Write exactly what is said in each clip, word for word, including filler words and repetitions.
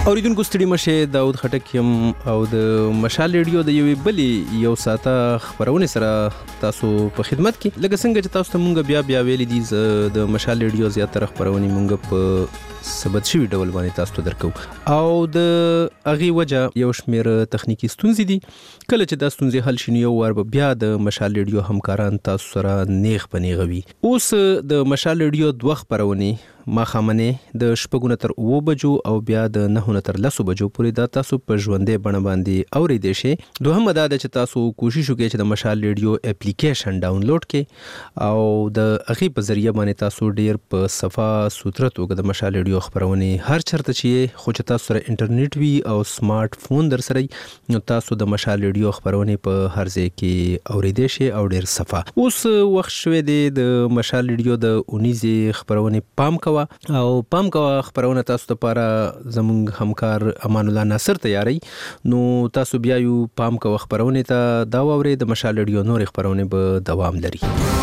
اوریدونکو ستړي مشه داود خټک یم او د مشال ریډیو د یوې بلې یو ساته خبرونه سره تاسو په خدمت کې لکه څنګه چې تاسو ته مونږ بیا بیا ویلي دي د مشال ریډیو زیاتره خبرونه مونږ په ثبت شوی ډول باندې تاسو ته درکو او د اغي وجه یو شمیر تخنیکی ستونزې دي کله چې دا ستونزې حل شي یو ور بیا د مشال ریډیو همکاران تاسو سره نیغ پنیغوي اوس د مشال ریډیو دوه خبرونه ما خامنه د شپږو تر اوو بجو او بیا د نهو تر لسو بجو پورې دا تاسو په ژوندې بڼه باندې اورېدئ شئ. دوهم دا ده چې تاسو کوشش وکړئ چې د مشال ریډیو اپلیکیشن ډاونلوډ کړئ او د هغې په ذریعه باندې تاسو ډیر په صفا سوتره توګه د مشال ریډیو خبرونه هر چرته چې خو چې تاسو سره انټرنیټ وي او سمارټ فون در سره نو تاسو د مشال ریډیو خبرونه په هر ځای کې اورېدئ شئ او ډیر صفا. اوس وخت شوی دی د مشال ریډیو د اونیزې خبرونه پام کوئ او پام کوه خبرونه تاسو ته لپاره زموږ همکار امان الله ناصر تیاری نو تاسو بیا یو پام کوه خبرونه ته دا ووري د مشال ریډیو نور خبرونه به دوام لري.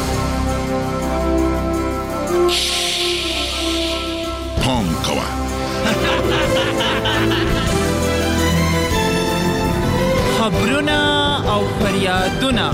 پام کوه خبرونه او فریادونه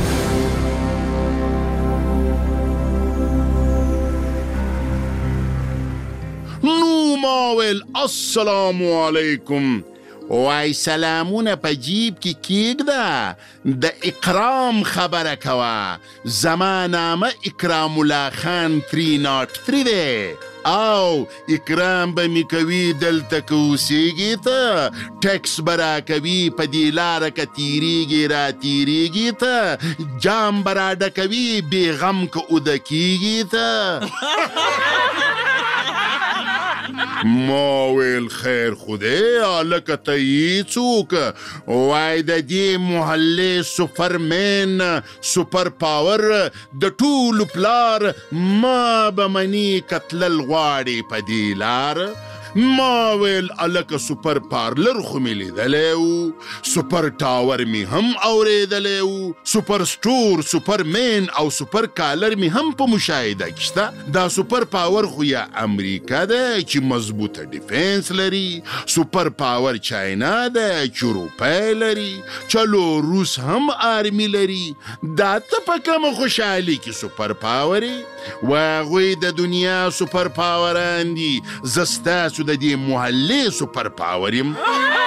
نو ماول السلام علیکم وای سلامونه په جیب کې کېږده د اکرام خبره کوه زما نامه اکرام الله خان تری ناٹ تری دی او اکرام به می کوي دلته که اوسېږي ته ټیکس به راکوي په دې لاره که تیریږي را تیریږي ته جام به را ډکوي بې غم که اوده کېږي ته ما ویل خیر خوده لکه ته یې څوک وای د دې محلې سوپرمین سوپر پاور د ټولو پلار ما به مني کتلل غواړي په دې لار ما ویل الکه سوپر پارلر خو مې لیدلی و سوپر ټاور مې هم اورېدلی و سوپر سټور سوپر مین او سوپر کالر مې هم په مشاهده کې شته دا سوپر پاور خو یا امریکا ده چې مضبوطه ډیفنس لري سوپر پاور چاینا ده چې روپۍ لري چلو روس هم آرمي لري دا ته په کومه خوشحالي کې سوپر پاوري و هغوی د دنیا سوپر پاوران دي زه ستاسو د دې محلې سوپر پاور یم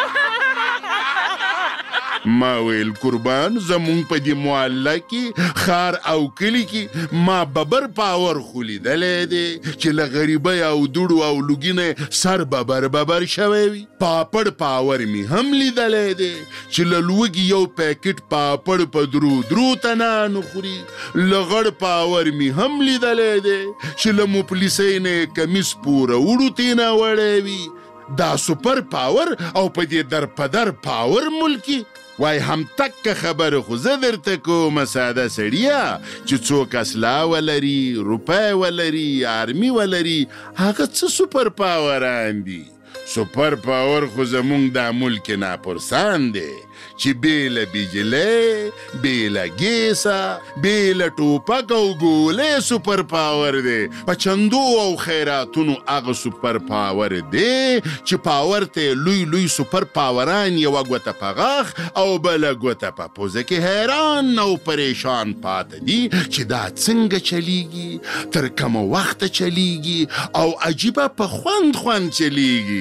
ما ویل قربان زمونږ په دې محله کې ښار او کلي کې ما ببر پاور خو لیدلی دی چې له غریبۍ او دوړو او لوګي سر ببر ببر شوی وي پاپړ پاور مې هم لیدلی دی چې له لوږي یو پیکټ پاپړ په درو درو تنانو خوري له غړ پاور مې هم لیدلی دی چې له مفلسۍ نه کمیس پوره وړو تینا وړی وي دا سوپر پاور او په دې در په در پاور ملکی وای هم تک خبر خو زه درته کومه ساده سړیه چې څوک اسلحه ولري روپۍ ولري آرمي ولري هغه څه سوپر پاوران دي سوپر پاور خو زمونږ دا ملک ناپرسان دی چې بیله بجلی بیله ګیسه بیله ټوپک او ګولې سوپر پاور دی په چندو او خیراتونو هغه سوپر پاور دی چې پاور ته لوی لوی سوپر پاوران یوه ګوته په غاښ او بله ګوته په پوزه کې حیران او پریشان پاته دي چې دا څنګه چلیږي تر کومه وخته چلیږي او عجیبه په خوند خوند چلیږي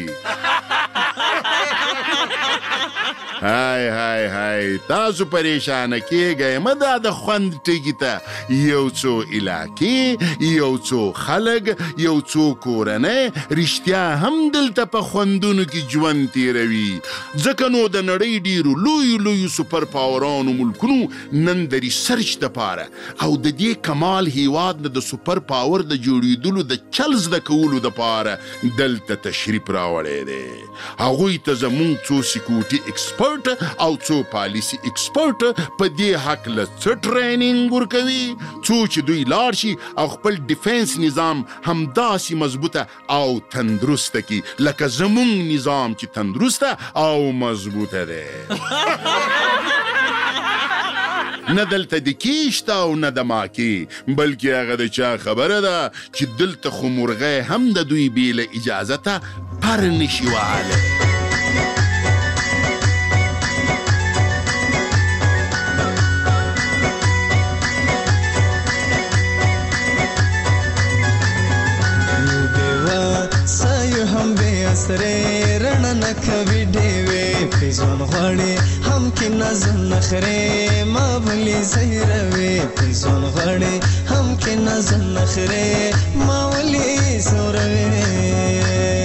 های های های تاسو پریشانه کېږئ مه دا د خوند ټکي ته یو څو علاقې یو څو خلک یو څو کورنۍ رښتیا هم دلته په خوندونو کې ژوند تیروي ځکه نو د نړۍ ډېرو لویو لویو سوپر پاورانو ملکونو نن د ریسرچ دپاره او د دې کمال هیواد نه د سوپر پاور د جوړېدلو د چل زده کولو دپاره دلته تشریف راوړی دی هغوی ته زمونږ څو سیکورټي ایکسپرټ او څو پالیسي ایکسپرټ په دې هکله څه ټریننګ ورکوي څو چې دوی لاړ شي او خپل ډیفنس نظام همداسې مضبوطه او تندرسته کړي لکه زمونږ نظام چې تندرسته او مضبوطه دی نه دلته د کیشته او نه د ماکي بلکې هغه د چا خبره ده چې دلته خو مرغۍ هم د دوی بې له اجازته پر نشي وهلی سره رڼا نه کوي ډېوې په ځوان غواړي هم کې نظم نخره ما ولې زهروي په ځوان غواړي هم کې نظم نخره ما ولې زوروي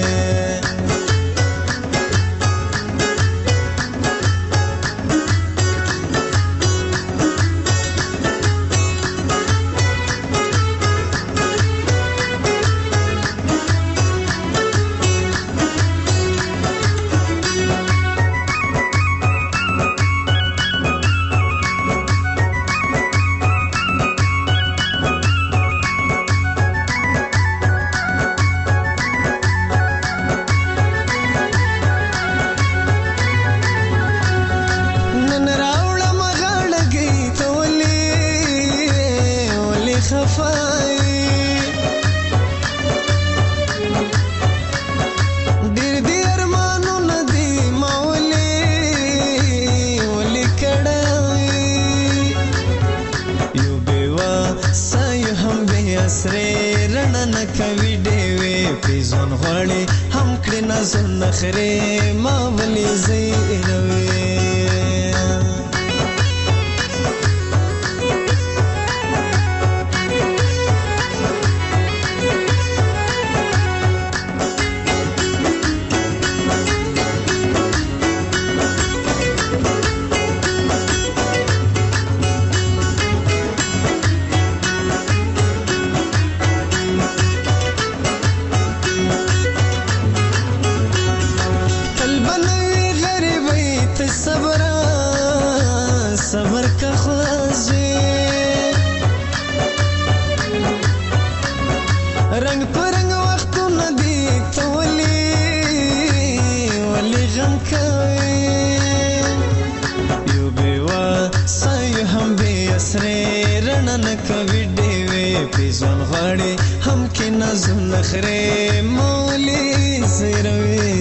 نخره ما ولې زیروي هم کې نظم نخره مولی زیروي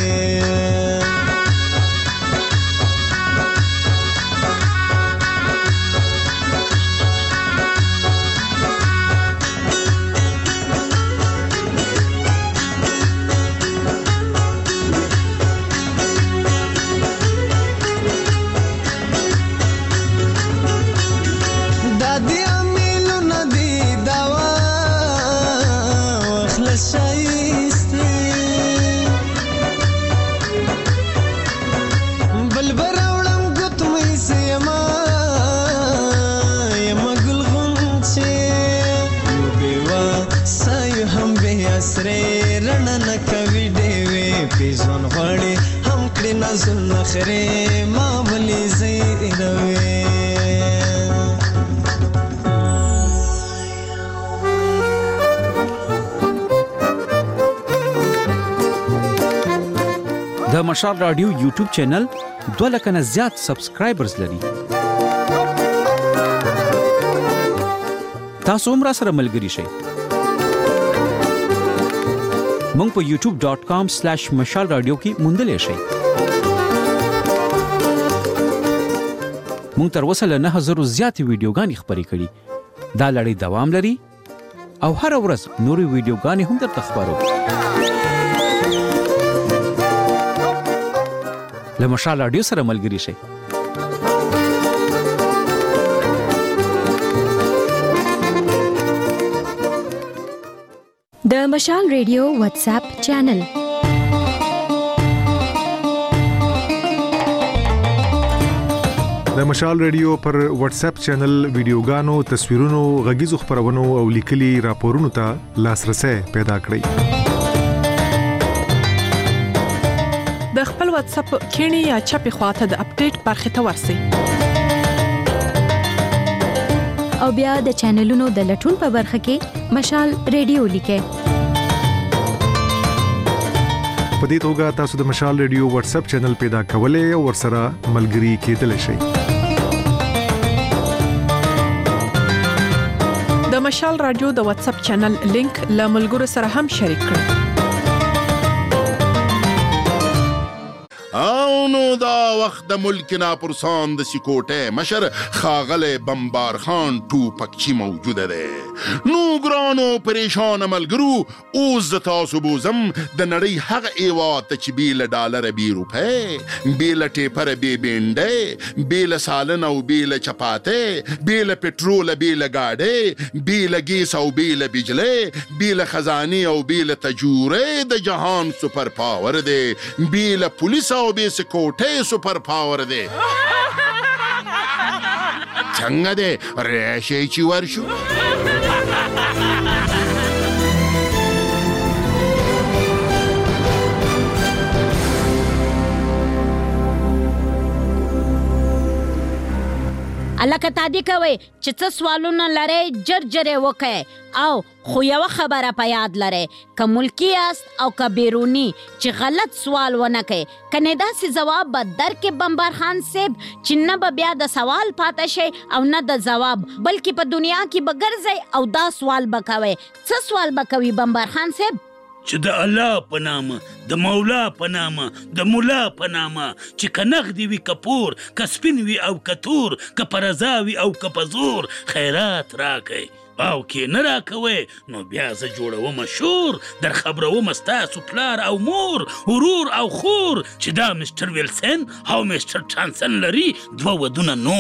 نظم نخره ما ولې زیروي د مشال رادیو یوټیوب چینل دوه لکه نه زیات سبسکرایبرز لري. تاسو هم را سره ملګري شئ. مونږ په یوټیوب ډاٹ کام سلیش مشال رادیو کې موندلای شئ. مونږ تر اوسه له نه هزارو زیاتې ویډیوګانې خپرې کړي. دا لړۍ دوام لري او هر ورځ نورې ویډیوګانې هم درته خپرو. له مشال رادیو سره ملګري شئ. د مشال ریډیو واتس اپ چینل د مشال ریډیو پر واتس اپ چینل ویډیوګانو، تصویرونو، غږیزو خبرونو او لیکلي راپورونو ته لاسرسي پیدا کړئ. د خپل واتس اپ کینی یا چپی خواته د اپډیټ برخه ته ورسئ. او بیا د چینلونو د لټون په برخه کې مشال ریډیو لیکئ. په دې توګه تاسو د مشال ریډیو واتس اپ چینل پیدا کولای او ورسره ملګري کېدلی شئ. د مشال رادیو د واتس اپ چینل لینک له ملګرو سره هم شریک کړئ. او نو دا وخت د ملک ناپرسان د سکوټه مشر خاغله بمبار خان ټوپکچی موجوده ده. نو ګرانو پریشان ملګرو اوس د تاسو بوزم د نړۍ هغه ایوات چې بیل ډالر بی روپے بیل ټیپر بی بینډه بیل سالن او بیل چپاته بیل پټرول بیل گاډه بیل گیس او بیل بجلی بیل خزانی او بیل تجوره د جهان سپر پاور ده بیل پولیس او بی سکوټه سپر پاور ده. څنګه ده راشي چې ورشو. الکه تادی کوي چې څه سوالونه لرئ جر جرې وکئ او خو یوه خبره په یاد لرئ که ملکي یاست او که بیروني چې غلط سوال ونه کوئ کنې داسې ځواب به درکې بمبار خان صاحب چې نه به بیا د سوال پاته شئ او نه د ځواب بلکې په دنیا کې به ګرځئ او دا سوال به کوئ. څه سوال به کوي بمبار خان صاحب؟ چې د الله په نامه د مولا په نامه د مولا په نامه چې که نغدي وي که پور که سپین وي او که تور که په رضا وي او که په زور خیرات راکئ او کې نه راکوئ نو بیا زه جوړوم شور در خبروم ستاسو پلار او مور ورور او خور چې دا مستر ویلسن او مستر ټانسن لري دوه ودونه نو.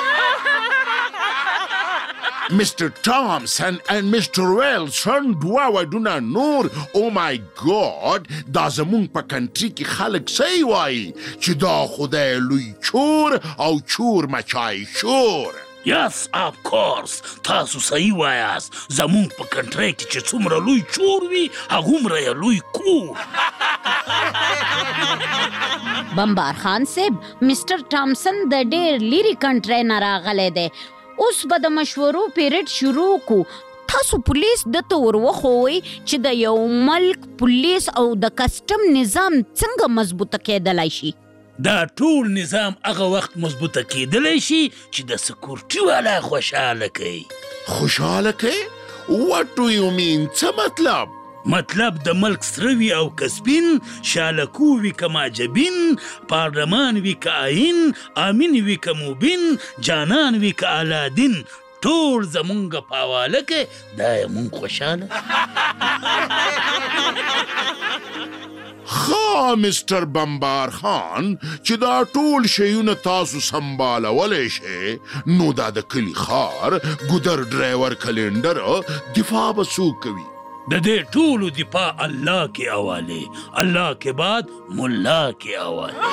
Mister Thompson and Mister Wilson دوه ودونه نور. او مای ګاډ دا زمونږ په کنټري کې خلک صحیح وایي چې دا خدای لوی چور او چور مچای شور. یس اف کورس تاسو صحیح وایاست زمونږ په کنټري کې چې څومره لوی چور وي هغومره یې لوی کور. بمبار خان صاحب مستر ټامسن د ډېر لیري کنټري نه راغلی دی. اوس به د مشورو پیریډ شروع کو. تاسو پولیس دته ور وښوئ چې د یو ملک پولیس او د کسټم نظام څنګه مضبوطه کېدلی شي. دا ټول نظام هغه وخت مضبوطه کېدلی شي چې د سکورټي والا خوشحاله کوي. خوشحاله کوي؟ What do you mean؟ څه مطلب؟ مطلب د ملک سره وي او که سپین شالکو وي که ماجبین پارلمان وي که آئین امین وي که موبین جانان وي که الادین ټول زمونږ په حواله کې دا یې مونږ خوشحاله. ښه مستر بمبار خان چې دا ټول شیونه تاسو سنبالولی شئ نو دا د کلي ښار ګودر ډرایور کلینډر دفاع به څوک کوي؟ د دې ټولو دفاع الله کې حواله الله کې بعد ملا کې حواله.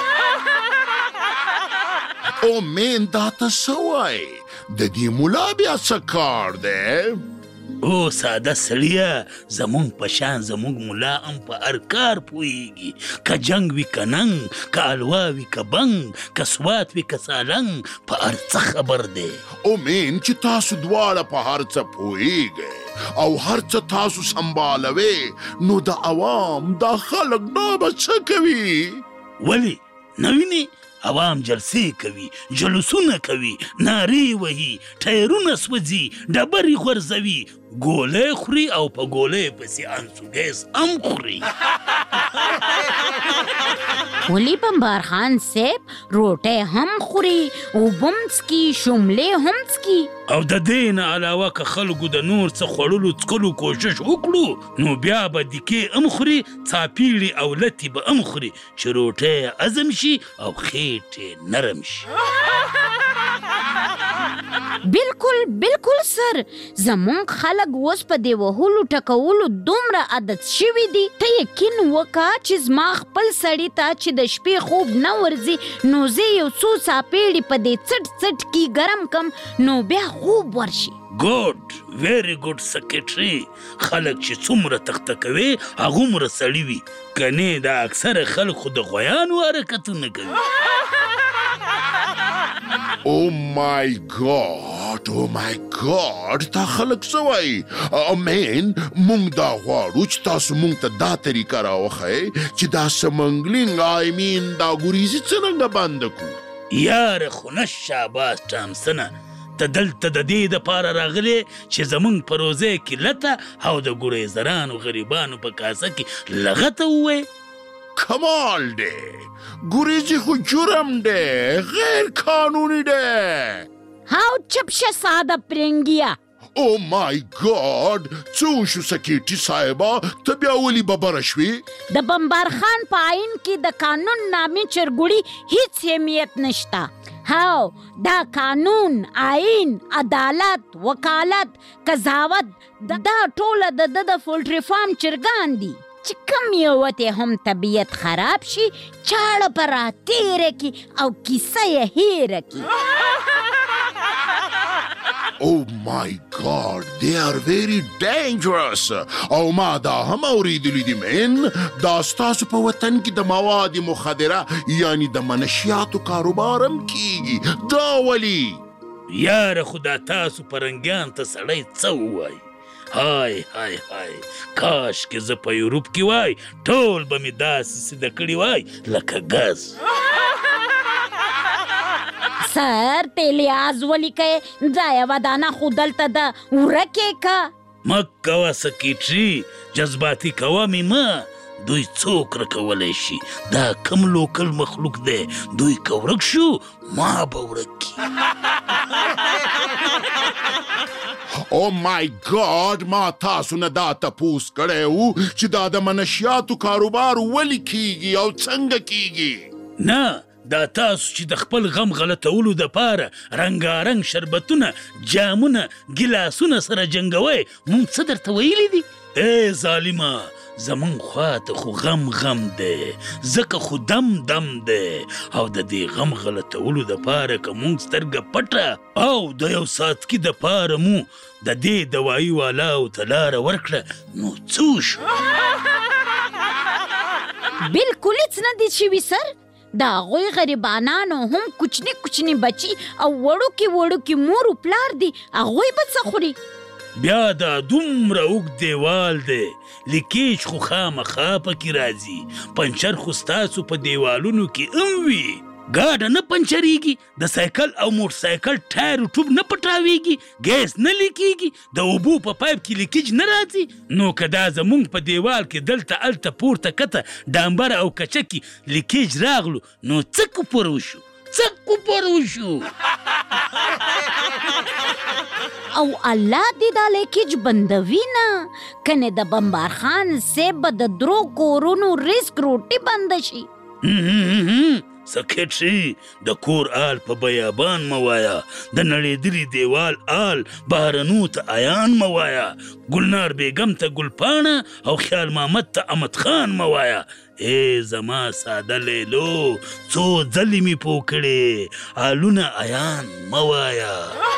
او مین دا ته څه وایي د دې ملا بیا څه کار دی؟ او ساده سړیه زمونږ په شان زمونږ ملا هم په هر کار پوهیږي که جنګ وي که ننګ که الوا وي که بنګ که سوات وي که سالنګ په هر څه خبر دی. او مین چې تاسو دواړه په هر څه پوهیږئ او هر څه تاسو سنبالوي نو د عوام دا خلک دا به څه کوي؟ ولې نه وینې عوام جلسې کوي جلوسونه کوي نارې وهي ټایرونه سوځي ډبرې غورځوي ګولۍ خوري او په ګولۍ پسې انسوګیس هم خوري. ولی بمبار خان صاحب روټۍ هم خوري اوبه هم څکي شملې هم څکي. او د دې نه علاوه که خلکو د نور څه خوړلو څکلو کوشش وکړو نو بیا به دیکې هم خوري څاپیړې او لتې به هم خوري چې روټۍ هضم شي او خېټې نرم شي. بالکل بالکل سر زمونږ خلک اوس په دې وهلو ټکولو دومره عادت شوي دي. ته یقین وکړه چې زما خپل سړي ته چې د شپې خوب نه ورځي نو زه یو څو څاپېړې په دې څټ څټ کې ګرم کم نو بیا خوب ورشي. ګوډ ویری ګوډ سکرټري خلک چې څومره تخته کوي هغومره سړي وي کنې دا اکثره خلک خو د غویانو حرکتونه کوي. او مای ګاډ او مای ګاډ دا خلک څه وایي؟ مین مونږ دا غواړو چې تاسو مونږ ته دا طریقه راوښئ چې دا سمنګلینګ آی مین دا ګوریزي څرنګه بنده کړو. یاره خو نه شاباس ټامسنه ته دلته د دې دپاره راغلی چې زمونږ په روزۍ کې لته او د ګوریزرانو غریبانو په کاسه کې لغته ووایې. کمال دی. ګوریزي خو جرم دی، غیر قانوني دی. هاو چپ شه ساده پرنګیا. او مای ګاډ، څه وشو سکیټي صاحبه، ته بیا ولې ببره شوې؟ د بمبار خان په آئین کې د قانون نامې چرګوړي هیڅ اهمیت نشته. هاو دا قانون، آئین، عدالت، وکالت، قضاوت دا ټوله د د د پولټري فارم چرګان دي چې کم یو ته هم طبیعت خراب شي چاړه پر تیره کی او کیسه یې هیره کی. Oh my God, they are very dangerous. او ما دا هم اوریدلی دي من، دا ستاسو په وطن کې د مواد مخدره یعنی د منشیاتو کاروبار هم کیږي. دا ولی یاره خدا تاسو پرنګیان ته سړی څه ووایي؟ های های های کاش کې زه په یورپ کې وای، ټول به مې داسې سیده کړي وای لکه ګاز. سر تیلیاز ولیکئ، ځایه ودانه خو دلته ده ورکې که. مه کوه سکیټري، جذباتي کوه مې مه. دوی څوک رکولی شي؟ دا کم لوکل مخلوق دی، دوی که ورک شو ما به ورک کي. او مای ګاډ، ما تاسو نه دا تپوس کړی و چې دا د منشیاتو کاروبار ولې کیږي او څنګه کیږي؟ نه، دا تاسو چې د خپل غم غلطولو دپاره رنګارنګ شربتونه، جامونه، ګیلاسونه سره جنګوئ، مونږ څه درته ویلي دي؟ ای ظالمه، زمون خواته خو غم غم دی، ځکه خو دم دم دی، او د دې غم غلطولو دپاره که مونږ سترګه پټه او د یو ساتکي دپاره مو د دې دوایي والاو ته لاره ورکړه، نو څه وشو؟ بلکل هیڅ نه دي شوي سر. د هغوی غریبانانو هم کوچني کوچني بچي او وړوکي وړوکي مور و پلار دي، هغوی به څه خوري؟ بیا دا دومره اوږد دیوال دی، لیکیج خو خامخا پکې راځي، پنچر خو ستاسو په دیوالونو کې هم وي. ګاډه نه پنچریږي، د سایکل او موټر سایکل ټایر ټوب نه پټاویږي، ګیس نه لیکیږي، د اوبو په پایپ کې لیکیج نه راځي. نو که دا زمونږ په دیوال کې دلته الته پورته کته ډامبر او کچکي لیکیج راغلو، نو څه کوپر وشو؟ څه کوپر وشو؟ او الله دې دا لیکیج بندوي نه، کنې د بمبار خان صاحب به د درو کورونو ریسک روټي بنده شي. سکیټري، د کور آل په بیابان موایا، د نړېدلي دیوال آل بهرنو ته عیان موایا، ګلنار بیګم ته ګلپاڼه او خیال محمد ته احمد خان موایا. ای زما ساده لیلو، څو ځلې مې پوه کړې، آلونه عیان موایا.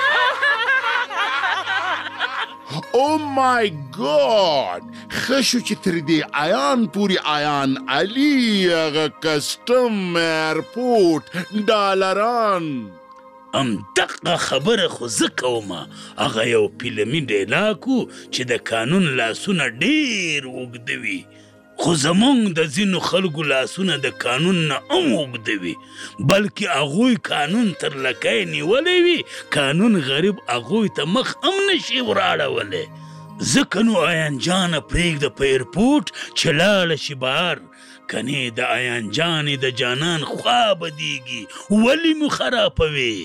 او مای ګاډ، ښه شو چې تر دې عیان پورې عیان علي هغه کسټم ایرپورټ ډالران. همدغه خبره خو زه کومه، هغه یو فلمي ډیلاګ و چې د قانون لاسونه ډېر اوږده وي، خو زمونږ د ځینو خلکو لاسونه د قانون نه هم اوږده وي، بلکې هغوی قانون تر لکۍ نیولی وي، قانون غریب هغوی ته مخ هم نشي وراړولی. ځکه نو عیان جانه پرېږده په ایرپورټ چې لاړه شي بهر، کنې د عیان جانې د جانان خوا بدیږي، ولې مو خرابوي؟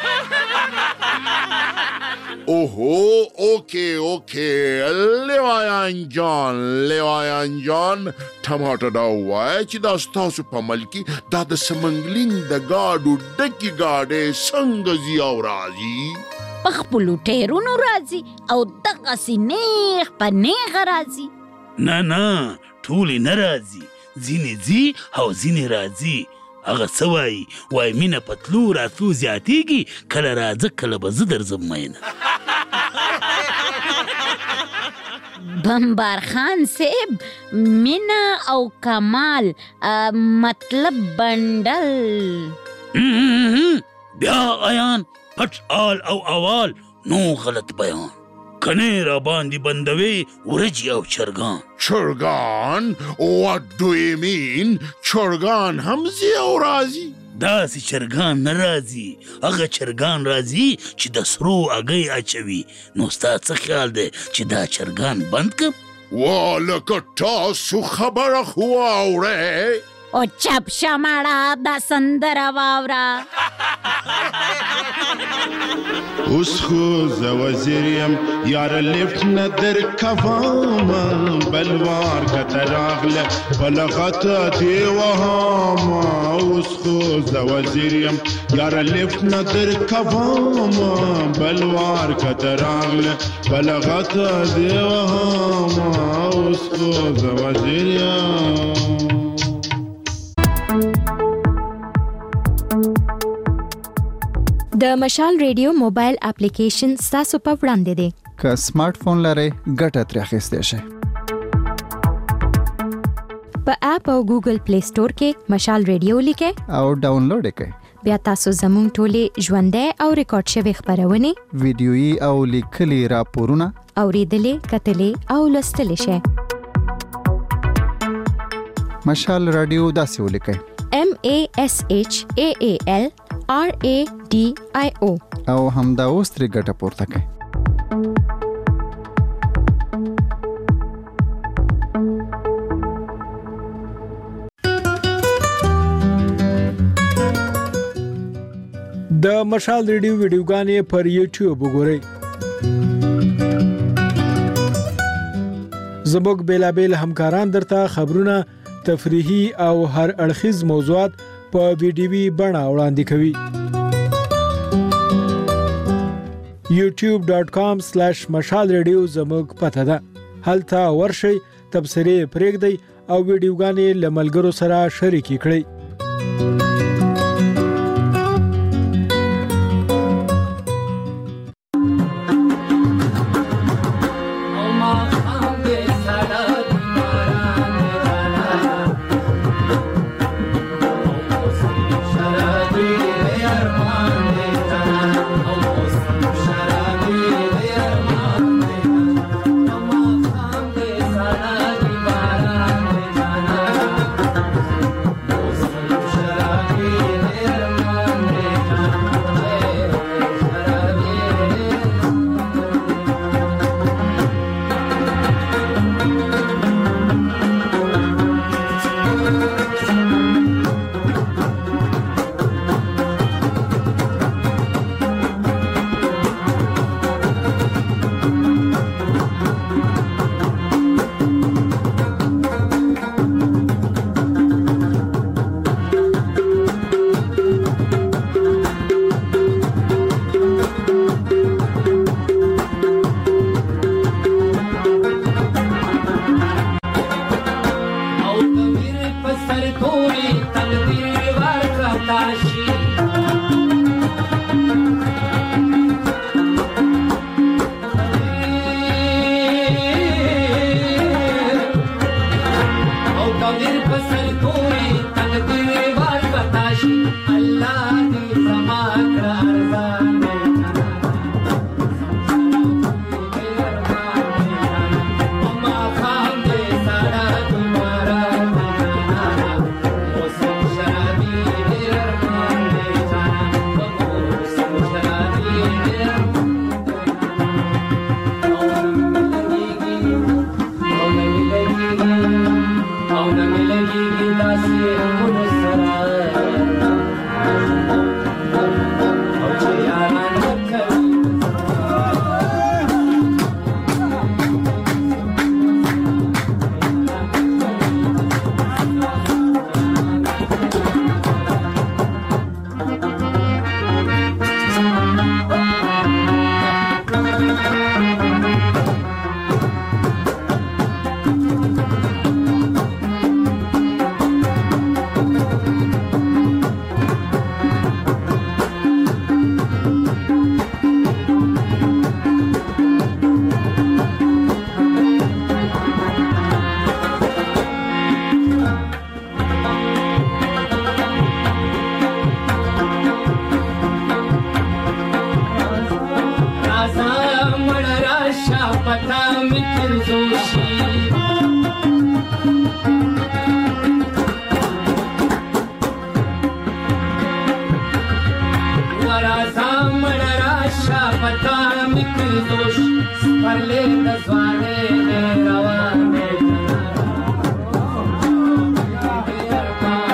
اوهو، اوکې اوکې، لیوایان جان، لیوایان جان، ټماټر دا ووایه چې دا ستاسو په ملکي دا د سمنګلینګ د ګاډو ډکې ګاډۍ څنګه ځي او راځي؟ په خپلو ټیرونو راځي او دغسې نیغ په نیغه راځي. نه نه، ټولې نه راځي، ځینې ځي او ځینې راځي. هغه څه وایي؟ وایي مینه په تلو راتلو زیاتېږي، کله راځه کله به زه درځم مینه. بمبار خان صاحب، مینه او کمال مطلب بنډل. بیا عیان پټ آل او اوال، نو غلط بیان، کنې را باندې بندوي ورجې او چرګان. چرګان؟ what do you mean؟ چرګان هم ځي او راځي؟ داسې چرګان نه راځي، هغه چرګان راځي چې د سرو اګۍ اچوي. نو ستا څه خیال دی چې دا چرګان بند کړم؟ وا لکه تاسو خبره خو واورئ، او چپ شماړه دا سندره واوره. اوس خو زه وزیر یم یاره لیفټ نه درکوم بلوار کته راغله بله غته دې وهم. اوس خو زه وزیر یم یاره لیفټ نه درکوم بلوار کته راغله بله غته دې وهم. اوس خو زه وزیر یم. د مشال ریډیو موبایل اپلیکیشن ستاسو په وړاندې دی. که سمارټ فون لرئ ګټه ترې اخیستی شئ. په اپ او ګوګل پلی سٹور کې مشال ریډیو لیکئ او ډاونلوډ یې کړئ. بیا تاسو زموږ ټولې ژوندۍ او ریکارډ شوې خپرونې، ویډیويي او لیکلي راپورونه اوریدلې، کتلې او لوستلی شئ. مشال رادیو داسې ولیکئ: M A S H A A L R A D I O او همدا اوس ترې ګټه پورته کړئ. د مشال ریډیو ویډیوګانې پر یوټیوب وګورئ. زموږ بیلابیل همکاران درته خبرونه، تفریحي او هر اړخیز موضوعات په ویډیوي بڼه وړاندې کوي. یوټیوب ډاٹ کام سلیش مشال ریډیو زموږ پته ده. هلته ورشئ، تبصرې پرېږدئ او ویډیوګانې له ملګرو سره شریکې کړئ. Parle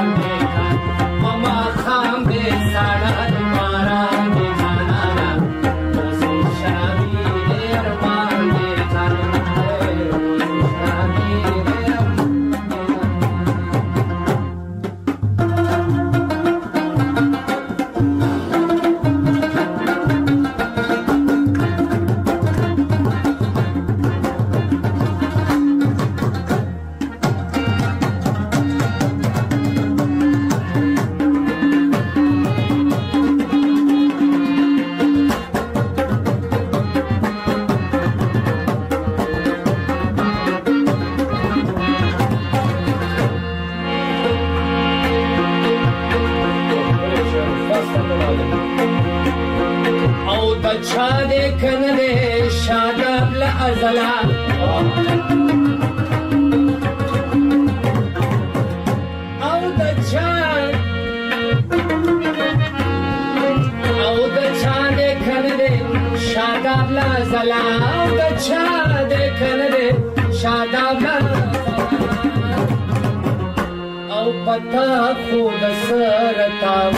دې کنه دې شاداب له ازلا او د چا او د چا دې کنه دې شاداب له ازلا او د چا دې کنه دې شاداب له او پتا خود سرتاو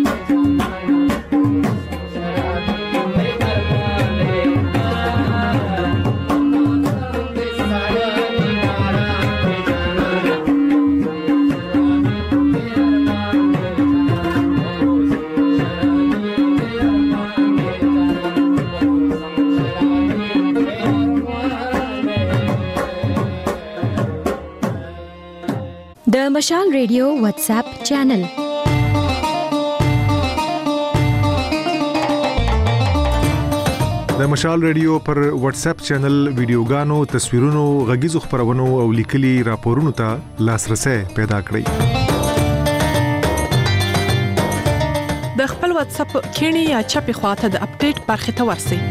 د مشال ریډیو واتس اپ چینل د مشال ریډیو پر واتس اپ چینل ویډیوګانو تصویرونو غږیزو خبرونو او لیکلي راپورونو ته لاسرسي پیدا کړئ. د خپل واتس اپ کینی یا چپی خواته د اپډیټ برخه ته ورسی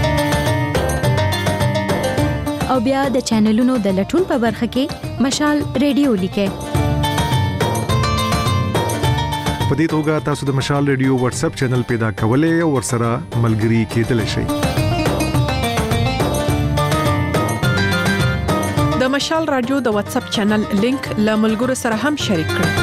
او بیا د چینلونو د لټون په برخه کې مشال ریډیو لیکه. په دې توګه تاسو د مشال ریډیو واتس اپ چینل پیدا کولای او ورسره ملګري کېدلی شئ. د مشال رادیو د واتس اپ چینل لینک له ملګرو سره هم شریک کړئ.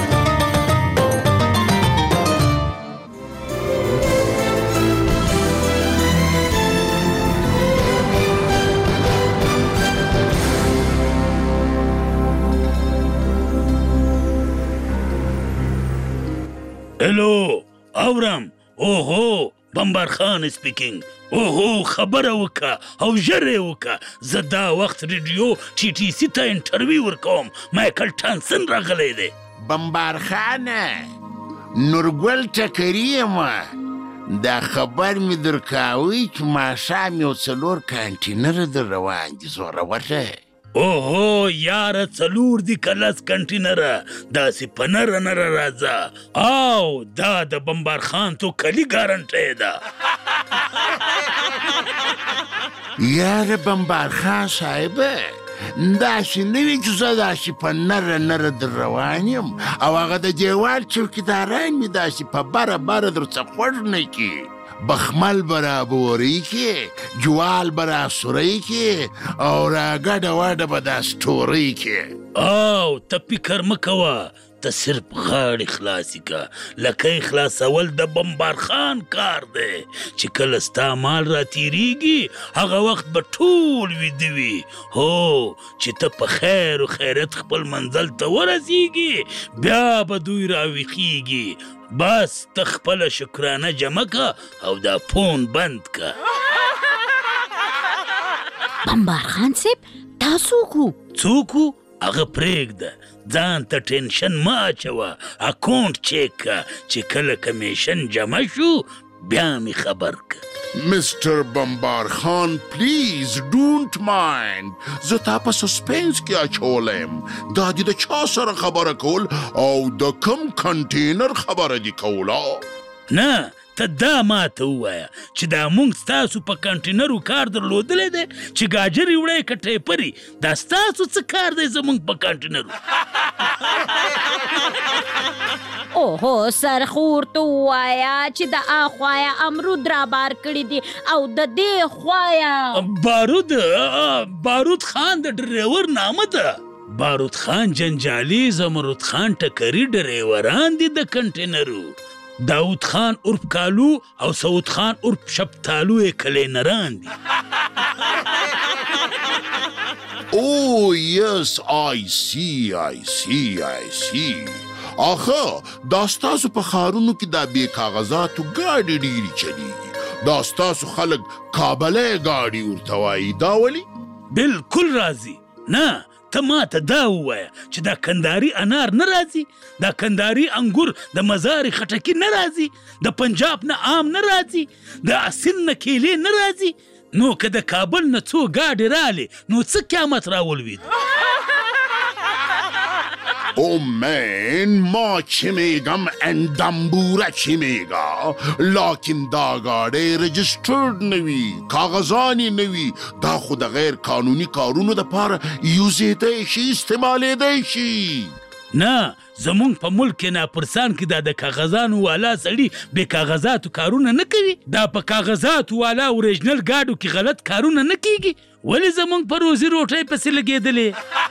هلو اورم اوهو بمبار خان سپیکینګ اوهو خبره وکا او ژر وکا زه دا وخت ریډیو ټي ټي سي ته انټرویو ورکوم مایکل ټانسن راغلی دی. بمبار خان نورګل ټکري یم دا خبر مې درکاوی چې ماښام یو څلور کانټینر در روان دي زورور دی. اوهو یاره څلور دي که لس کنټینره داسې په نره نره راځه او دا د بمبار خان تو کلي ګارنټی ده. یاره بمبار خان صاحبه داسې نه وي چې زه داسې په نره نره در روان یم او هغه د دیوال چوکیداران مې داسې په بره بره درڅه خوږ نه کي. بخمل برا بوری کې جوال برا سوری کې او را ګډه واډه به دا سټوري کې. او ته فکر مه کوه ته صرف غاړې خلاصې که لکۍ خلاصول د بمبار خان کار دی چې کله ستا مال را تیریږي هغه وخت به ټول ویده وي هو چې ته په خیر و خیرت خپل منزل ته ورسیږي بیا به دوی راویښیږي. بس ته خپله شکرانه جمع که او دا فون بند که. بمبار خان صاحب تا څوک وو؟ څوک وو؟ هغه پرېږده ځان ته ټینشن مه اچوه اکاونټ چیک که چې کله کمیشن جمع شو بیا مې خبر که. مسټر بمبار خان پلیز ډونټ مایند زه تا په سسپنس کې اچولی یم. دا دې د چا سره خبره کول او د کم کنټینر خبره دې کوله؟ نه ته دا ماته ووایه چې دا مونږ ستاسو په کنټینرو کار درلودلی دی چې ګاجرې وړی که ټیپرې دا ستاسو څه کار دی زمونږ په کنټینرو؟ اوهو سرخ ورته ووایه چې د اخوایا امرود را بار کړي دي او د دې خوایا بارود بارود خان د ډریور نامه ده. بارود خان جنجالي زمرود خان ټکري ډریوران دي د کنټینرو. داود خان عرف کالو او سعود خان عرف شپتالو کلینران دي. Oh yes I see I see I see آخه دا ستاسو په ښارونو کې دا بې کاغذاتو ګاډې ډېرې چلیږي دا ستاسو خلک کابلی ګاډي ورته وایي دا ولې؟ بلکل راځي. نه ته ماته دا ووایه چې دا کنداري انار نه راځي دا کنداري انګور د مزاري خټکي نه راځي د پنجاب نه آم نه راځي د اسین نه کیلې نه راځي نو که د کابل نه څو ګاډې رالې نو څه قیامت راولوید؟ او من ما چه میگم اندامبوره چی میگا، لیکن دا گاڑی رجسترد نوی، کاغذانی نوی، دا خود غیر قانونی کارونو دا پار یوزیده شی، استعمالیده شی. نه زمونږ په ملک کې ناپرسان کې دا د کاغذانو والا سړي بې کاغذاتو کارونه نه کوي. دا په کاغذاتو والا اوریجنل ګاډو کې غلط کارونه نه کیږي. ولې زمونږ په روزي روټۍ پسې لګېدلې؟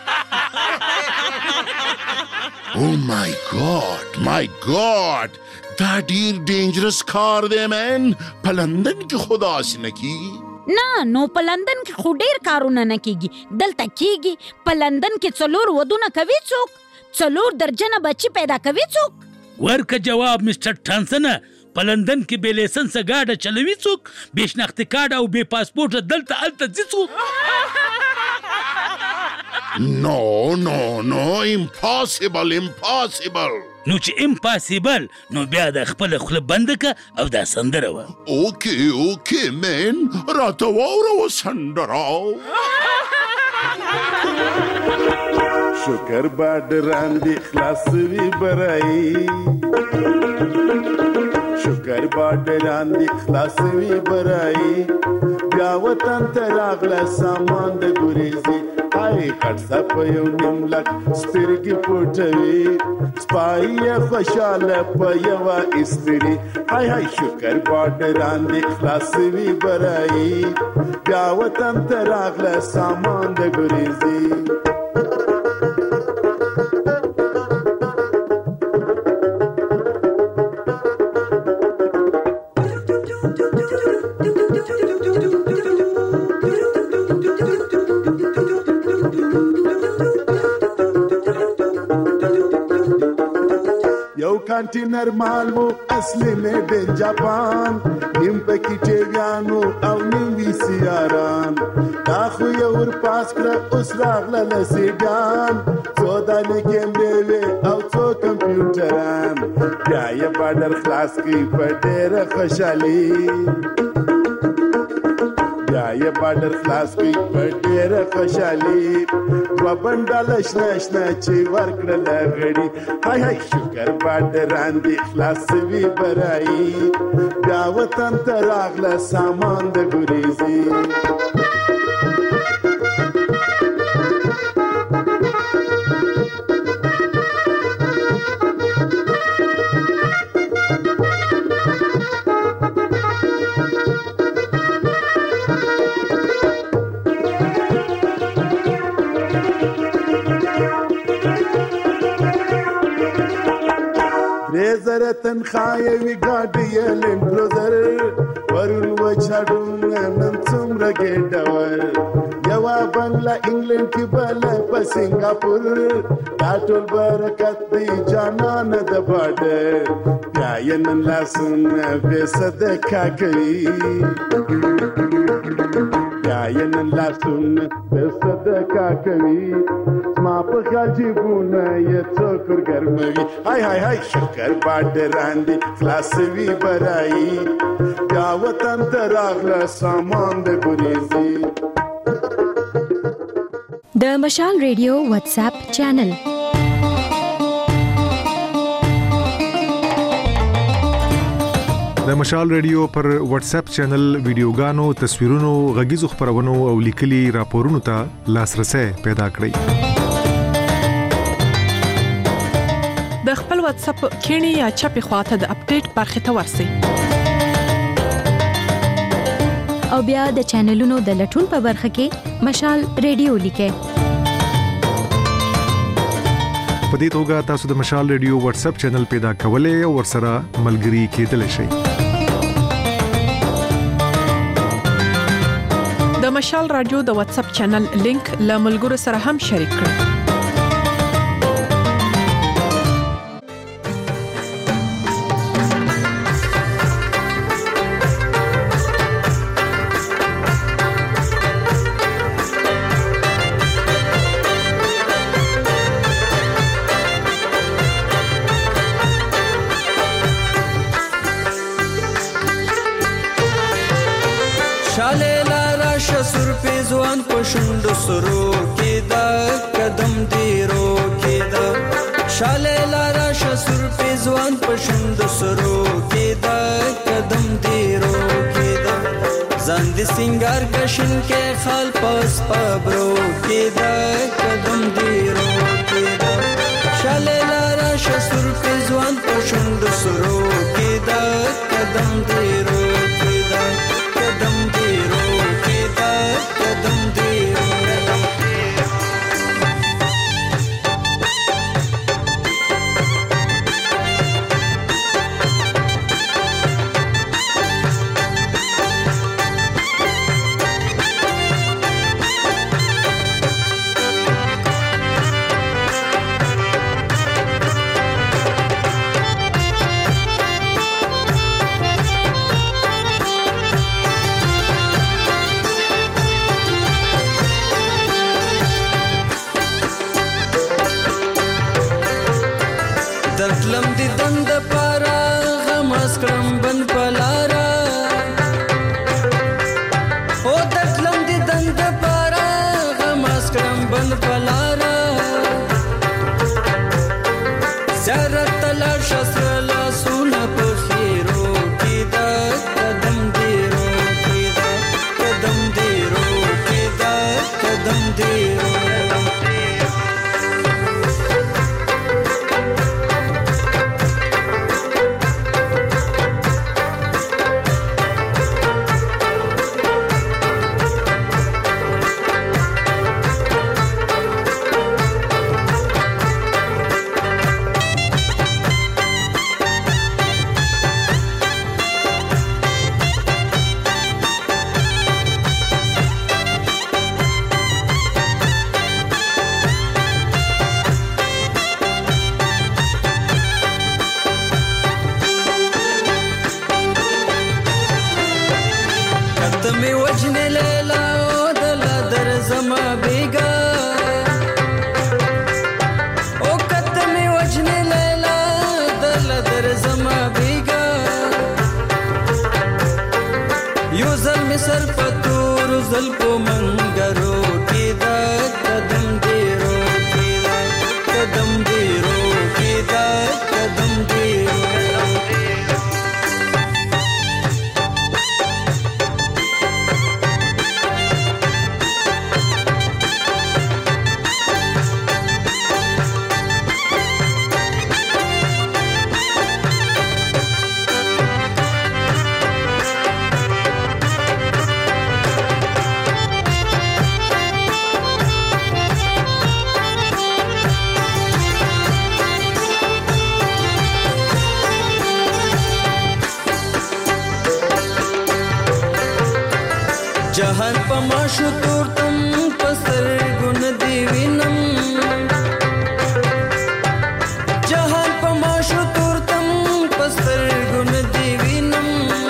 او مای ګاډ مای ګاډ دا ډیر ډینجرس کار دی مین. په لندن کې خو داسې نه کیږي. نه نو په لندن کې خو ډیر کارونه نه کیږي، دلته کیږي. په لندن کې څلور ودونه کوي څوک، څلور درجنه بچی پیدا کوي څوک. ورکه جواب مستر ټانسنه. په لندن کې بې لیسنسه ګاډه چلوي څوک، بې شناختي کارډ او بې پاسپورټه دلته هلته ځي څوک. نو نو نو امپاسیبل امپاسیبل. نو چې امپاسیبل نو بیا د خپل خوله بنده که او دا سندره وه. اوکې اوکې مین راته واوره سندره. شکر بادران دی خلاصوي برای، شکر بادران دی خلاصوي برای، بیا وطن ته راغله سامان د ګریزي. هاي کټ سپ یو نیم لک سترګې پټوي، سپایه خوشاله په یوه استري. هاي هاي شکر بادران دی خلاصوي برای، بیا وطن ته راغله سامان د ګریزي. کانټینر مال مو اصلي مې د جاپان، نیم پکې ټیویانو او نیم وی سیاران. دا خو یې ور پاس کړه اوس راغله لسیډان، څو دانې کیمرې وې او څو کمپیوټران. بیا یې باډر خلاص کړي په ډېره خوشحالي، بیا یې باډر خلاص کړي په ډېره خوشحالي. دوه بنډله شنه شنه چې ورکړله غړي. هاي هاي شکر بادران دی خلاصوي برایي، بیا وطن ته راغله سامان د ګریزي. زره تنخواه وی ګاډي یې لینډ کروزر، پرون وچاډون نن څومره ګېډور. یوه بنګله انګلینډ کې بله په سنګاپور، دا ټول برکت دی جانانه د باډر. بیا یې نن لاسونه بې صدقه کوي، بیا یې نن لاسونه بې صدقه کوي. ما په خیال جیبونه یې څوک ورګرموي. هاي هاي هاي شکر بادران دی خلاصوي برایي، بیا وطن ته راغله سامان د ګریزي. د مشال ریډیو واتس اپ چینل د مشال ریډیو پر واتس اپ چینل ویډیوګانو، تصویرونو، غږیزو خبرونو او لیکلي راپورونو ته لاسرسي پیدا کړئ. د خپل واتس اپ کینی یا چپی خواته د اپډیټ برخه ته ورسی او بیا د چینلونو د لټون په برخه کې مشال ریډیو لیکه. په دې توګه تاسو د مشال ریډیو واتس اپ چینل پیدا کولای او ورسره ملګري کېدلی شئ. د مشال رادیو د واتس اپ چینل لینک له ملګرو سره هم شریک کړئ. ځوان په شونډو سرو کې دا قدم دی رو کې دا پښوند سرو کې دا قدم دی رو کې دا ځان دې سنگار کشن کې خال پاس پابرو کې دا قدم دی رو کې دا شاله لارا شسور په ځوان پښوند سرو کې دا قدم دی رو کې دا قدم دی رو کې دا قدم دی رو درتلم دی دند پارا غماس کرم بن پلارا او درتلم دی دند پارا غماس کرم بن پلارا زیارت تلار شسر لاسونا پخیرو کی دا قدم دیرو کی دا قدم دیرو کی دا قدم دیرو تمه وجن لیلا او دل در زما بیگا او کتمه وجن لیلا دل در زما بیگا یو زل سر پتور زل په منګرو کې دا قدم دیرو کې دا قدم دیرو کې دا قدم دیرو जहान पमाशु तोर्तम पसर गुण देविनम जहान पमाशु तोर्तम पसर गुण देविनम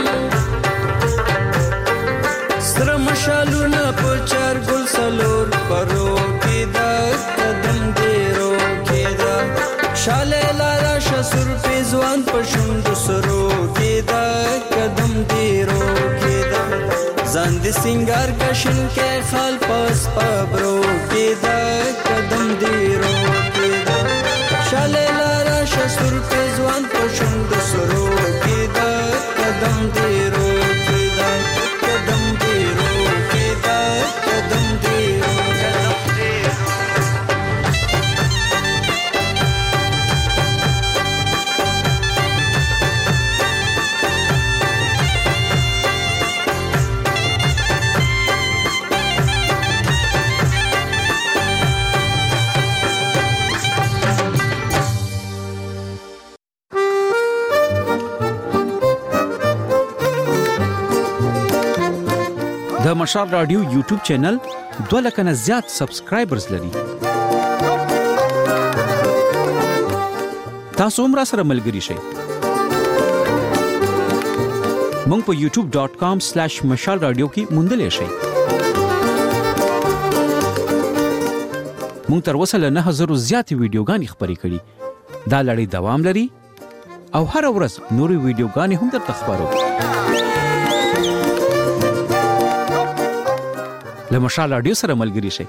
श्रम शालुना पचार गुल सलोर परो केदा कदम देरो केदा शाले लारा शसुर पे जवान पशुंद सरो केदा कदम देरो केदा ځان دې سنگار کشن کې خال پاس پابرو کې دا قدم دی رو کې دا شاله لارا شسور په ځوان پښوند سرو کې دا قدم دی رو کې دا قدم دی رو کې دا قدم دی رو د مشال رادیو یوټیوب چینل دوه لک نه زیات سبسکرایبرز لري. تاسو هم را سره ملګري شئ. مونږ په یوټیوب ډاٹ کام سلیش مشال رادیو کې موندلی شئ. مونږ تر اوسه له نه زره زیاتې ویډیوګانې خپرې کړي. دا لړۍ دوام لري او هر ورځ نورې ویډیوګانې هم درته خپرو. له مشال رادیو سره ملګري شئ.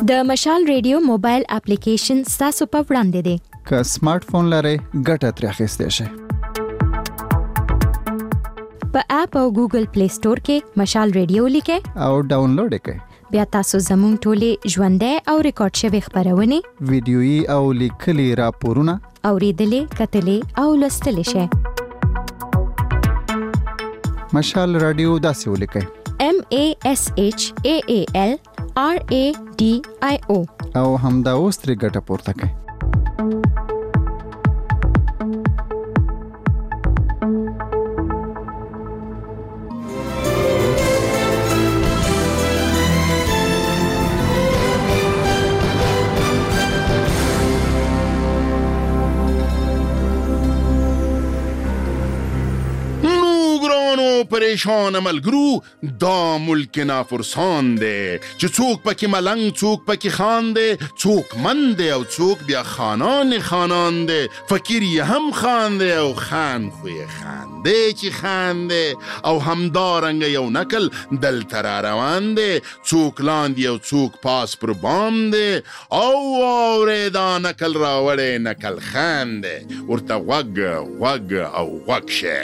د مشال ریډیو موبایل اپلیکیشن تاسو په وړاندې دی. که سمارټ فون لرئ ګټه ترې اخیستی شئ. په اپ او ګوګل پلی سٹور کې مشال ریډیو لیکئ او ډاونلوډ یې کړئ. بیا تاسو زموږ ټولې ژوندۍ او ریکارډ شوي خبرونه ویډیويي او لیکلي راپورونه اوریدلې کتلې او لوستلې شئ. مشال رادیو داسې ولیکئ: M A S H A A L R A D I O او همدا اوس ترې ګټه پورته کړئ. پریشان ملګرو، دا ملک نافرسان دی چې څوک پکې ملنګ، څوک پکې خان دی، څوک من دی او څوک بیا خانان خانان دی. فقیر یې هم خان دی او خان خو یې خان دی چې خان دی. او همدارنګه یو نکل دلته را روان دی، څوک لاندې او څوک پاس پر بام دی. او واورې دا نکل راوړی نکل خان دی، ورته غوږ غوږ او غوږ شي.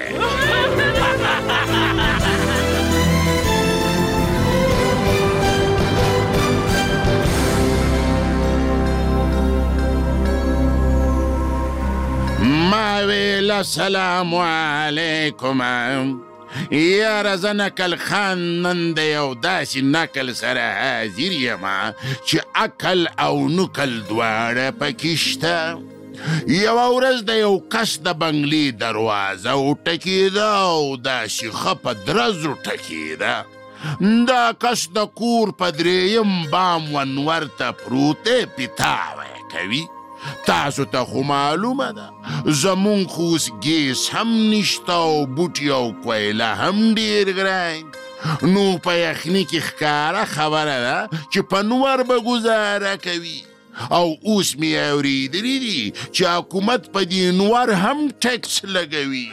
ما ویل السلام علیکم، یاره زه نکل خان نن د یو داسې نکل سره حاضر یم چې عقل او نکل دواړه پکې شته. یوه ورځ د یو کس د بنګلې دروازه وټکېده او داسې ښه په درز وټکېده. دا کس د کور په درېیم بام ونور ته پروت دی، پیتاوی کوي. تاسو ته خو معلومه ده زمونږ خو اوس ګیس هم نشته او بوټي او کویله هم ډېر ګران. نو په یخني کې ښکاره خبره ده چې په نور به ګزاره کوي. او اوس مې اورېدلي دي چې حکومت په دې نور هم ټکس لګوي.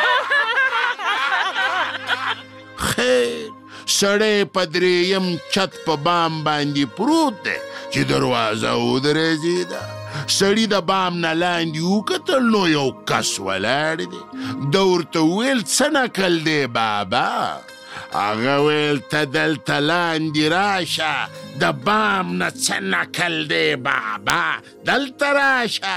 خیر، سړی په درېیم چت په بام باندې پروت دی چې دروازه ودرېږېده. سړي د بام نه لاندې وکتل، نو یو کس ولاړ دی. ده ورته وویل څه نکل دی بابا؟ هغه ویل ته دلته لاندې راشه، د بام نه څه نکل دی بابا، دلته راشه.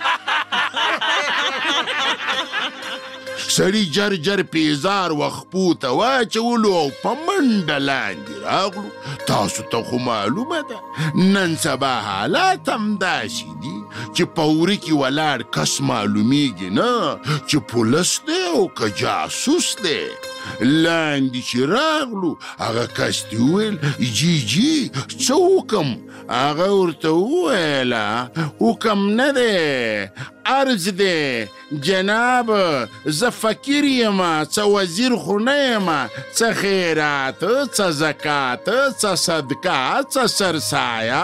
سړي جر جر پیزار وخپو ته واچولو او په منډه لاندې راغلو. تاسو ته خو معلومه ده نن سبا حالات هم داسې دي چې په وره کې ولاړ کس معلومیږي نه چې پولیس دی او که جاسوس دی. لاندې چې راغلو هغه کس دې وویل جی جی څه وکم؟ هغه ورته وویله حکم نه دی، عرض دی جناب، زه فقیر یم، څه وزیر خو نه یم، څه خیرات، څه زکات، څه صدقه، څه سرسایه.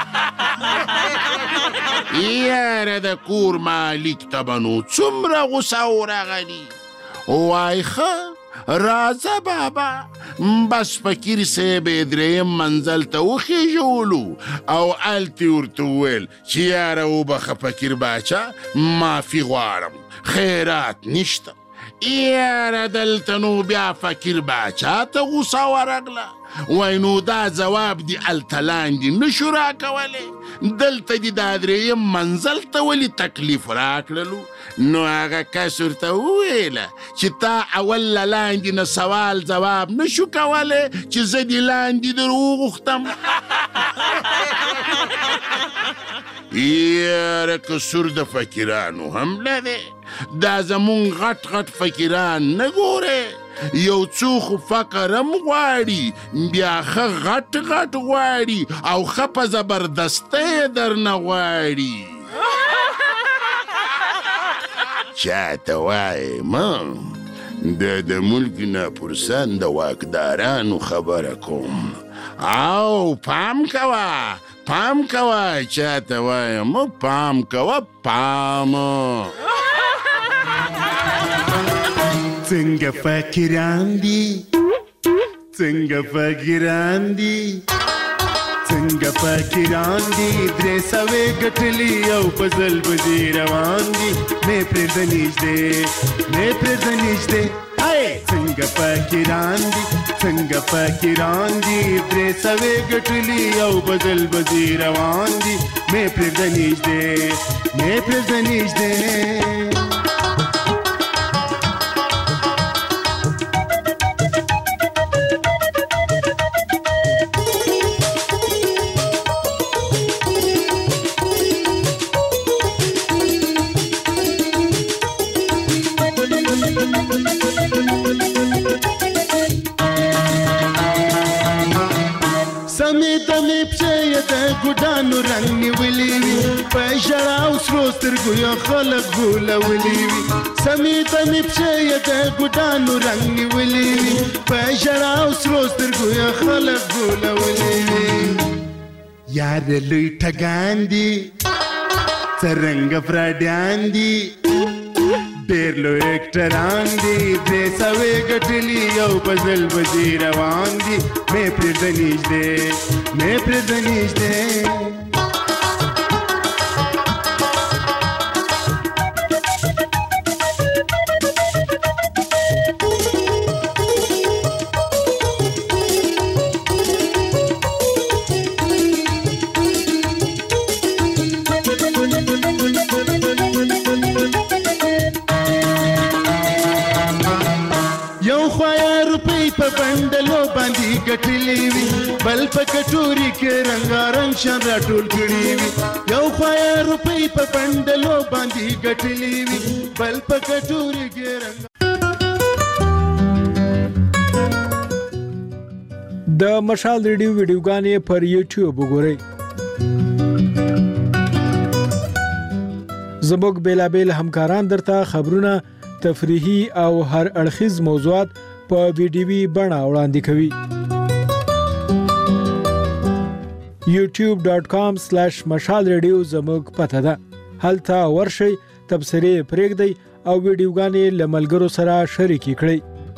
یاره د کور مالک ته به نو څومره غوسه ورغلي. وای ښه راځه بابا. بس فقیر صاحب یې درېیم منزل ته وخېژولو او هلته ورته وویل چې یاره وبخه فقیر باچا، معافي غواړم، خیرات نشته. یاره دلته نو بیا فقیر باچا ته غوسه ورغله. وای نو دا جواب دی هلته لاندې نشو راکولی، دلته دې دا درېیم منزل ته ولې تکلیف راکړلو؟ نو هغه کس ورته وویله چې تا اول له لاندې نه سوال ځواب نشو کولی چې زه دې لاندې در وغوښتم. یاره قصور د فقیرانو هم نه دی، دا زمونږ غټ غټ فقیران نه ګورې، یو څو خو فقر هم غواړي، بیا ښه غټ غټ غواړي او ښه په زبردستۍ در نه غواړي. چاته وایم دا د ملک ناپرسان د واکدارانو خبره کوم. او پام کوه پام کوه، چاته وایم پام کوه پام. څنګه فقیران دي، څنګه فقیران دي، څنګه څنګه فقیران دي درې سوې ګټلي او په ځل بځې روان دي مې پرېږده نږدې مې پرېږده نږدې څنګه فقیران دي څنګه فقیران دي درې سوې ګټلي او په ځل بځې روان دي مې پرېږده نږدې مې پرېږده نږدې ګډانو رنګ نیولې وي په ژړا او سرو سترګو یې خلک غولولي وي سمې تمې پښې یې د ګډانو رنګ نیولې وي په ژړا او سرو سترګو یې خلک غولولي وي یار لوی ټګان دي څرنګه فراډیان دي ډېر لوی اکټران دي درې سوې ګټلي او په ځل بځې روان دي مې پرېږده نږدې مې پرېږده نږدې ګټلې وي بل په کټوري کې رنګارنګ شان راټول کړي وي یو خوا یې روپۍ په بنډلو باندې ګټلې وي بل په کټوري کې رنګ د مشال ریډیو ویډیوګانې پر یوټیوب وګورئ زموږ بیلابیل همکاران درته خبرونه تفریحي او هر اړخیز موضوعات په ویډیوي بڼه وړاندې کوي یوټیوب ډاٹ کام سلیش مشال ریډیو زموږ پته ده هلته ورشئ تبصرې پرېږدئ او ویډیوګانې له ملګرو سره شریکې کړئ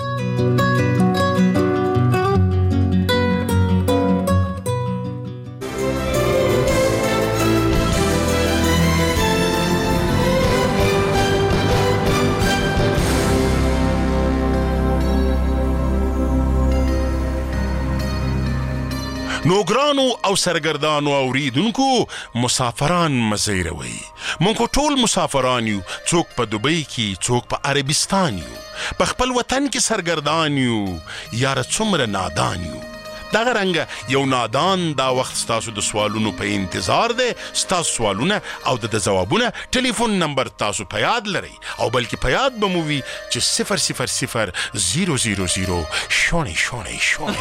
نوګرانو او سرګردانو اوریدونکو مسافران مزیروي مونږ ټول مسافران یو څوک په دوبۍ کې څوک په عربستان یو په خپل وطن کې سرګردان یو یار څومره نادان یو دغه رنګ یو نادان دا وخت ستاسو د سوالونو په انتظار دی ستاسو سوالونه او د ځوابونه ټلیفون نمبر تاسو په یاد لرئ او بلکې په یاد به مو وي چې صفر صفر صفر زیرو زیرو زیرو شونې شونې شونې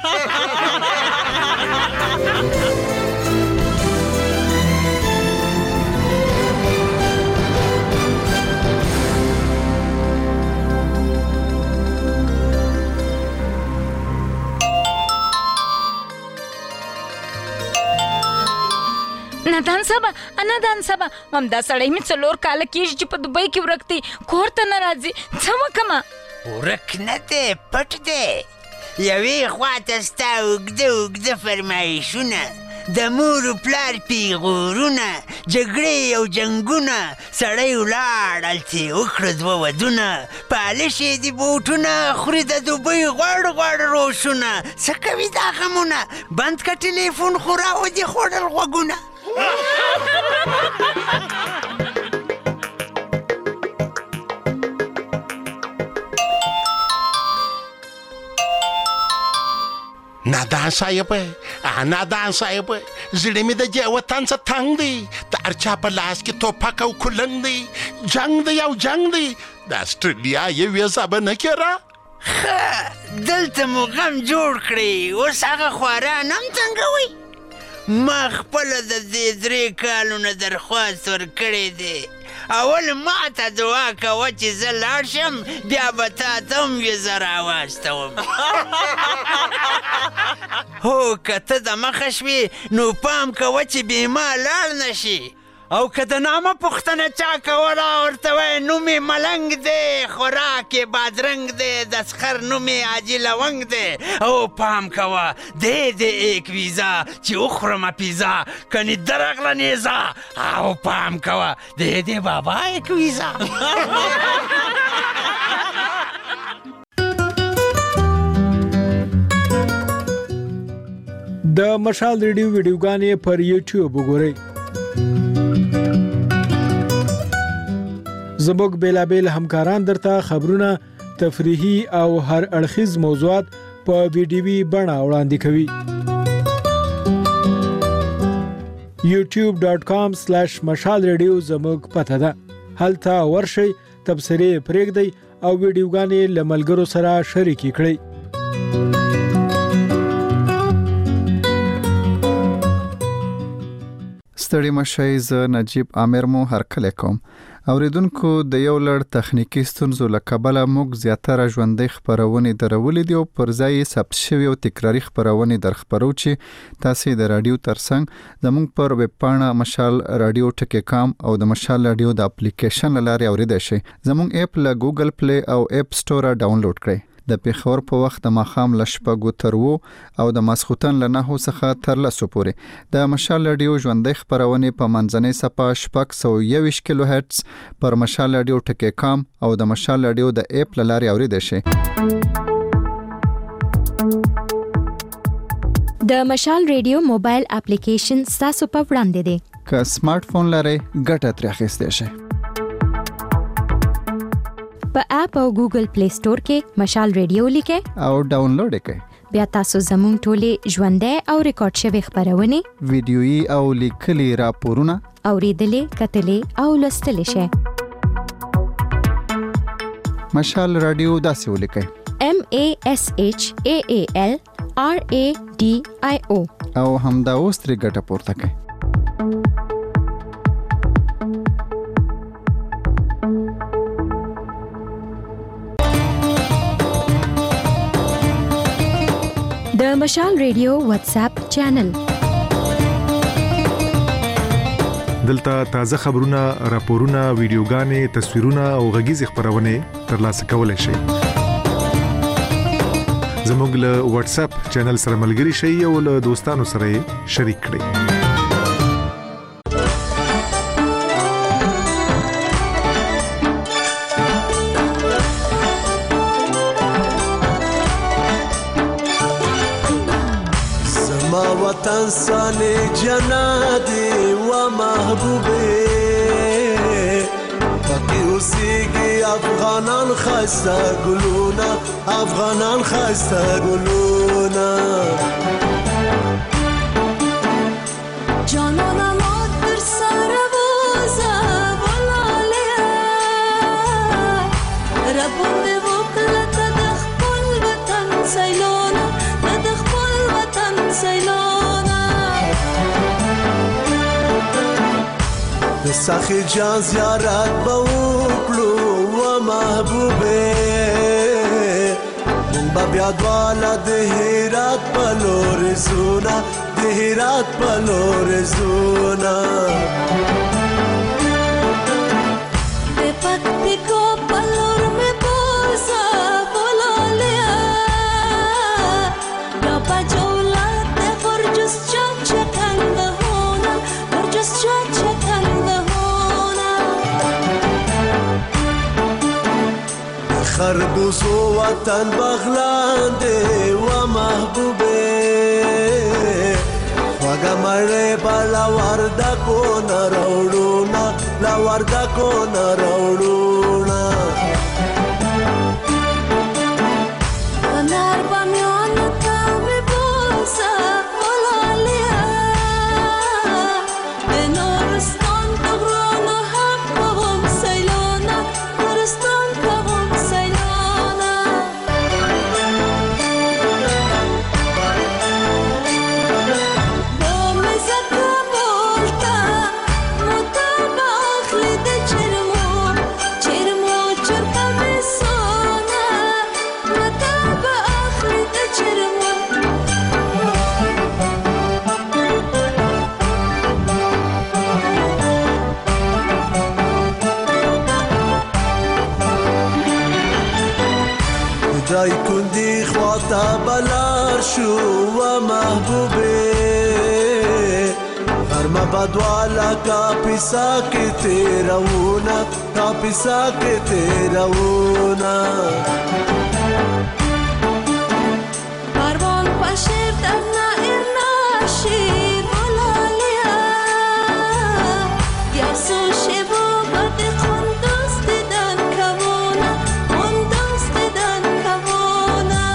نادان صاحب انادان صاحب هم دا سړی مې څلور کاله کېږي چې په دوبۍ کې ورک دی کور ته نه راځي څه وکړمه ورک نه دی پټ دی یوې خواته ستا اوږده اوږده فرمایشونه د مور و پلار پیغورونه جګړې او جنګونه سړی ولاړ هلته یې وکړه دوه ودونه پالش یې د بوټونه خوري د دوبۍ غوړ غوړ روشونه څه کوي دا غمونه بند که ټلیفون خو راودې خوړل غوږونه نادان صاحب نادان صاحب زړه مې د دې وطن څخه تنګ دی د هر چا په لاس کې توپک او کلنګ دی جنګ دی او جنګ دی د اسټرالیا یې ویزه به نه کېره ښه دلته مو غم جوړ کړی اوس هغه خواران هم تنګوئ ما خپله د دې درې کالو نه درخواست ورکړی دی اول ما ته دعا کوه چې زه لاړ شم بیا به تا ته هم ویزه راواستوم هو که ته د مخه شوې نو پام کوه چې بې ما لاړ نه شي او که د نامه پوښتنه چا کوله ورته وایي نوم یې ملنګ دی خوراک یې بادرنګ دی د سخر نوم یې حاجي لونګ دی او پام کوه دی د ایک ویزا چې وخورمه پیزا کنې درغله نیزه او پام کوه دی د بابا ایک ویزا د مشال ریډیو ویډیوګانې پر یوټیوب وګورئ. زموږ بیلابیل همکاران درته خبرونه، تفریحي او هر اړخیز موضوعات په ویډیوي بڼه وړاندې کوي. یوټیوب ډاټ کام سلیش مشال ریډیو زموږ پته ده. هلته ورشئ، تبصرې پرېږدئ او ویډیوګانې له ملګرو سره شریکې کړئ. ستړي مشئ، زه نجیب عامر مو هرکلی کوم. اوریدونکو د یو لړ تخنیکی ستونزو له کبله موږ زیاتره ژوندۍ خپرونې درولې دي او پر ځای یې ثبت شوي او تکراري خپرونې در خپرو چې تاسې د راډیو ترڅنګ زموږ پر ویب پاڼه مشال راډیو ټکی کام او د مشال راډیو د اپلیکیشن له لارې اوریدای شئ. زموږ اپ له ګوګل پلی او اپ سټوره ډاونلوډ کړئ. د پیښور په وخت د ماښام له شپږو تر اوو او د ماسخوتن له نهو څخه تر لسو پورې د مشال راډیو ژوندۍ خپرونې په منځنۍ صفحه شپږ سوه یوویشت کیلو هرتز پر مشال راډیو ټکی کام او د مشال راډیو د اپ له لارې اوریدای شئ. د مشال ریډیو موبایل اپلیکیشن ستاسو په وړاندې دی. که سمارټ فون لرئ ګټه ترې اخیستی شئ. په اپ او ګوګل پلی سٹور کې مشال ریډیو لیکئ او ډاونلوډ یې کړئ. بیا تاسو زموږ ټولې ژوندۍ او ریکارډ شوې خپرونې، ویډیويي او لیکلي راپورونه اوریدلې، کتلې او لوستلې شئ. مشال راډیو داسې ولیکئ: M A S H A A L R A D I O او همدا اوس ترې ګټه پورته کړئ. د مشال ریډیو واتس اپ چینل. دلته تازه خبرونه، راپورونه، ویډیوګانې، تصویرونه او غږیزې خبرونه ترلاسه کولای شئ. زموږ له واتس اپ چینل سره ملګري شئ او له دوستانو سره شریک کړئ. وطن سالی جنادی و محبوبی باقی اوسیگی افغانان خسته گلونا، افغانان خسته گلونا. جانانا مات بر سر بوزه بلالیا ربونده وکلت دخپل وطن سیلونا، دخپل وطن سیلونا. د سخی جان زیارت به وکړو و محبوبې مونږ به بیا دواړه د هرات په لورې ځونه، د هرات په لورې ځونه. د پکتیکا په لور مې بوزه بلالیا بیا په جولت د برجس چکچکن دهونه، برجس چکچکن خربوزو وطن بغلان دی و محبوبه خوگا مره با لوردکو نروڑونا، لوردکو نروڑونا. انار بامیان کمی بوزه بلالیا به نورستان تغران و حق بهم سیلانا، نورستان کبم سیلانا. بامزه کبولتا مطابق لده چرمو، چرمو چرمو دای کندی خواتا بلار شو و محبوبه غرمه بدوالا کافی ساکت رونا کافی ساکت رونا پروان پشیر در نائر ناشیر ملالیا گرسو شبو بد خندوز دیدن کمونا خندوز دیدن کمونا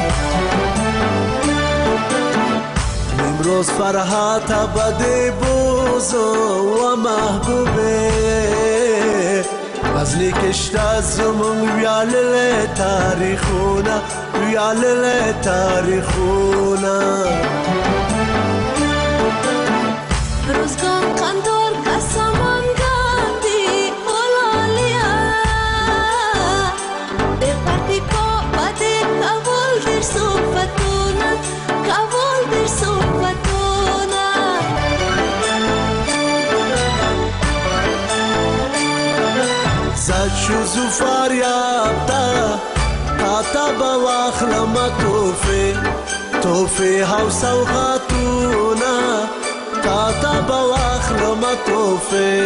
امروز فرحات بده بوزو و محبوبه غزلی کشتا زمون ویالل تاریخونا ویالل تاریخونا روزگان قندور قسمان گاندی ملالیا به پرتی کو بده کابل در صفتونا کابل در صفتونا زد شو زفار یابتا تا بواخلم توفی توفی هاو سوغاتونا تا بواخلم توفی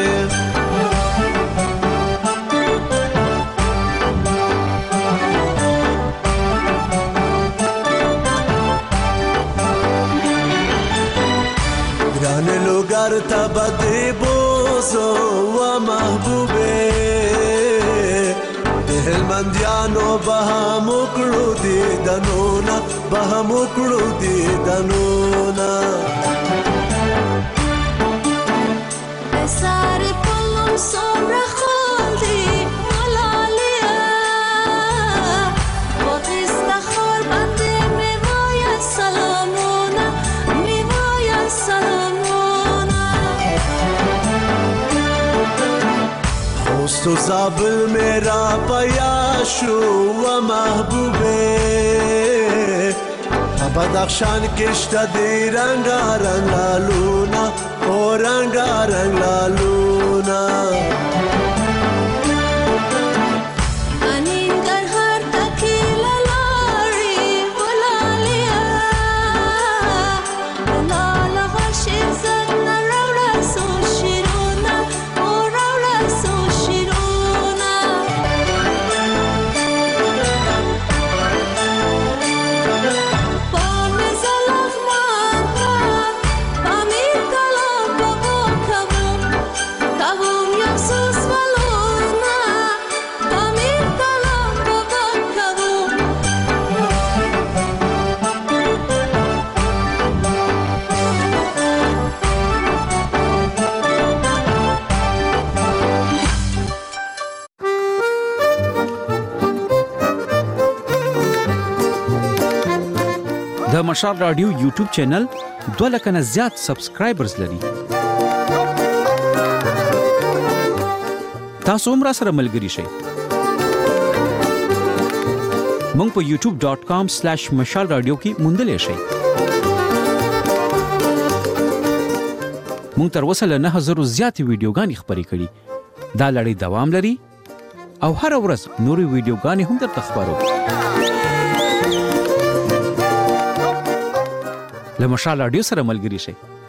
گران لوگر تا بدی بوزو و محبوبه هلمندیانو بهمو کړو دي دنونا بهمو کړو دي دنونا ساري پلم سومره خالدي ملالیا وقت خور بنده می وایا سلامونا می وایا سلامونا خوست و زابل میرا پیاشو و محبوبه بدخشان کشتا دی رنگا رنگ لالونا او رنگا رنگ لالونا انین گر هر تکی للاری ولالیا لالا غشیر زد نروڑا سو شیرونا او روڑا سو شیرونا پامی زلغ مانتا پامی کلام بابا کبوم کبوم یاسوس ولونا پامی کلام بابا کبوم د مشال رادیو یوټیوب چینل دوه لکه نه زیات سبسکرایبرز لري. تاسو هم راسره ملګري شئ. مونږ په یوټیوب ډاٹ کام سلیش مشال رادیو کې موندلی شئ. مونږ تر اوسه له نه زره زیاتې ویډیوګانې خپرې کړي. دا لړۍ دوام لري او هر ورځ نورې ویډیوګانې هم درته خپروو. له مشال رادیو سره ملګري شئ.